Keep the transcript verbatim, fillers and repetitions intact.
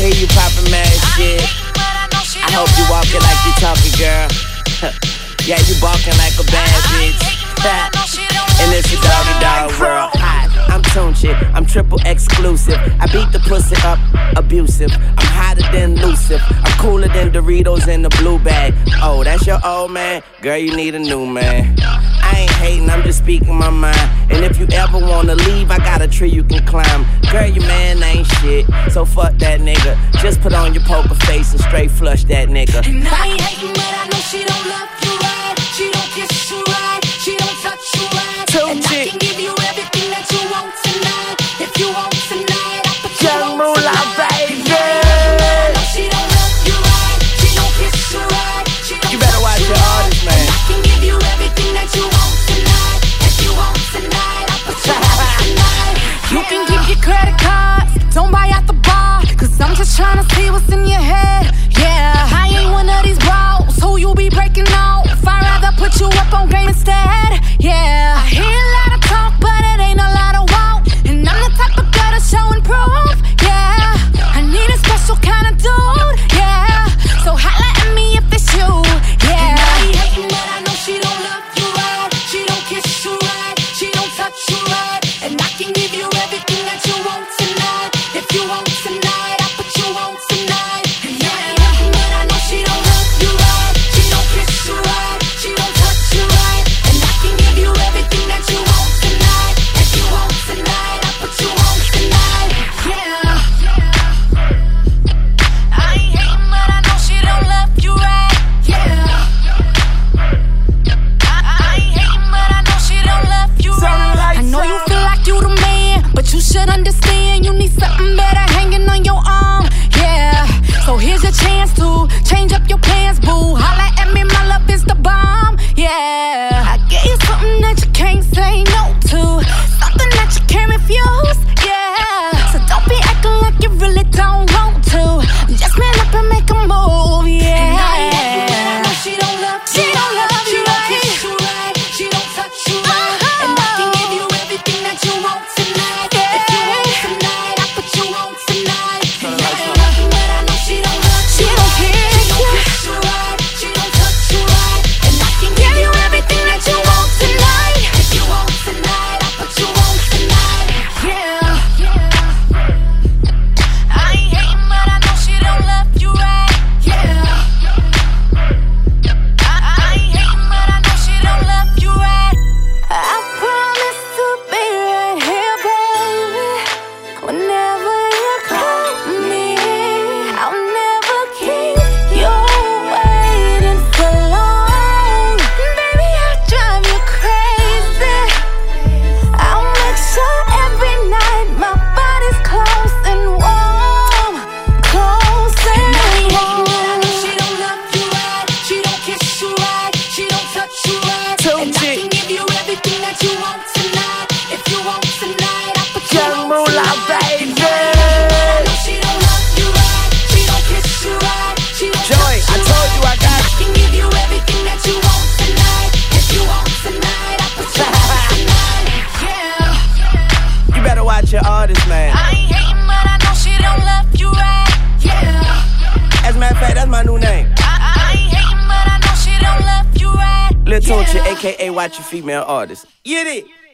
hear you poppin' mad shit. I hope you walkin' like you talkin', girl. Yeah, you barking like a bad bitch. And it's a doggy dog world. Hi, I'm Tunchi, I'm triple exclusive. I beat the pussy up, abusive. I'm hotter than Lucifer. I'm cooler than Doritos in the blue bag. Oh, that's your old man? Girl, you need a new man. I ain't hating, I'm just speaking my mind. And if you ever wanna leave, I got a tree you can climb. Girl, your man ain't shit, so fuck that nigga. Just put on your poker face and straight flush that nigga. And I ain't hating, but I know she don't love you right. She don't kiss you right, she don't touch you right. And I can give you everything that you want tonight. If you want tonight, I'll put you on tonight. Baby. I know she don't love you right, she don't kiss you right, she don't You better watch your artist, man. I can give you everything that you want tonight. If you want tonight, I'll put you on tonight. You can keep your credit cards, don't buy at the bar, cause I'm just tryna see what's in your head. Yeah, I ain't one of these balls who you be breaking off. I'd rather put you up on game instead. Yeah, I hear a lot of talk, but it ain't a lot of walk. And I'm the type of girl to show and prove. Yeah, I need a special kind of dude. Yeah, so holla at me if it's you. Yeah, and I ain't hating, but I know she don't love you right. She don't kiss you right, she don't touch you right. And I can give you everything that you want tonight. If you want tonight, I'll put you on tonight. And I ain't hating, but I know she don't love you right. She don't kiss you right, she don't touch you right. And I can give you everything that you want tonight. If you want tonight, I'll put you on tonight. yeah. I ain't hating, but I know she don't love you right. Yeah, I, I ain't hating, but I know she don't love you right. I know you feel like you the man, but you should understand you need something better hanging on your arm. Yeah, so here's your chance to change up your plans, boo. Holla at me, my love is the bomb. Yeah, I gave you something that you can't say no to, something that you can't refuse. Yeah, so don't be acting like you really don't want to. Just man up and make a move. Yeah, and I ain't hating, but I know she don't love you. She don't love She you don't right. kiss you right, she don't touch you right. And I can give you everything that you want tonight. If you want tonight, I'll put you on tonight. And I ain't hating, but I know she don't love you. She don't care. She don't kiss you right, she don't touch you right. And I can give you everything that you want tonight. If you want tonight, I'll put you on tonight. Yeah, I ain't hating, but I know she don't love you right. Yeah, I, I ain't hating, but I know she don't love you right. I promise to be right here, baby. Whenever you call me, I'll never keep you waiting for long. Baby, I'll drive you crazy. I'll make sure every night my body's close and warm, close and and I ain't hating, but I warm. know she don't love you right. She don't kiss you right, she don't touch you right. And I can give you everything that you want tonight. If you want tonight, I'll put you on tonight. Baby. I know she don't love you right, she don't kiss you right, she don't Joy, touch I you told you I right. got I can give you everything that you want tonight. If you want tonight, I'll put you on tonight. Yeah, You better watch your artist, man. I ain't hating, but I know she don't love you right. yeah. As a matter of fact, that's my new name. I, I ain't hating, but I know she don't love you right. Lil Tunchi, Yeah. aka Watch Your Female Artist. Get it?